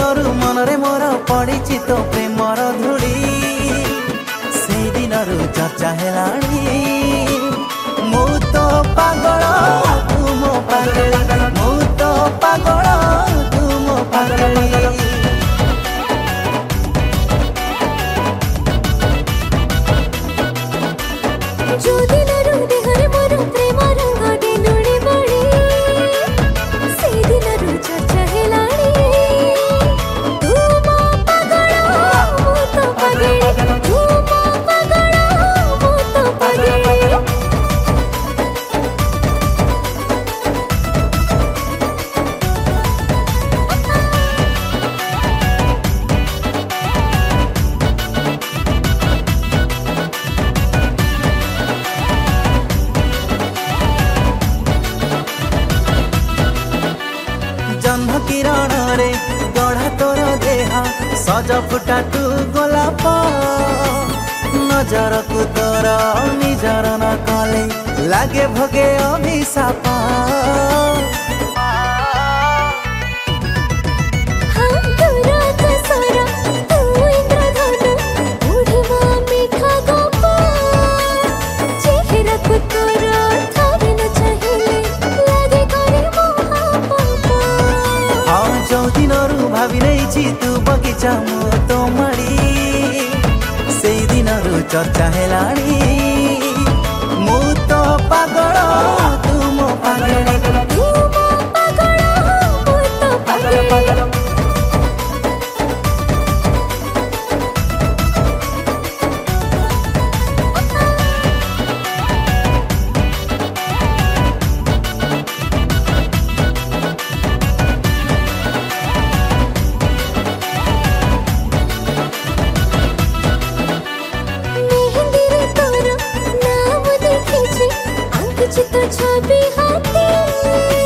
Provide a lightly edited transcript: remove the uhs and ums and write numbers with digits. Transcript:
दिनरु मनरे मोर पड़िछि तो प्रेमर धूड़ी से दिनरु चर्चा हेलाणी मु तो पागल तू मो पागल मु तो पागल तू मो पागल जो दिनरु देहरे मोर प्रेम रंग डेलुड़ी बड़ी से दिनरु चर्चा हेलाणी तू मो पागल मु तो पागल तू मो पागल मु तो पागल जन्म किरण रे गढ़ा तोर देहा सज फुटा तू गोलाप नजर को तोर निजर न कले लागे भोगे अभिशाप जो दिनरु भावी नहीं तू बगीचा मु तो माड़ी से दिनरु चर्चा हेलाणी मु तो पागल तू मो पागल तू मो पागल मु तो पागल तो छवि हाथी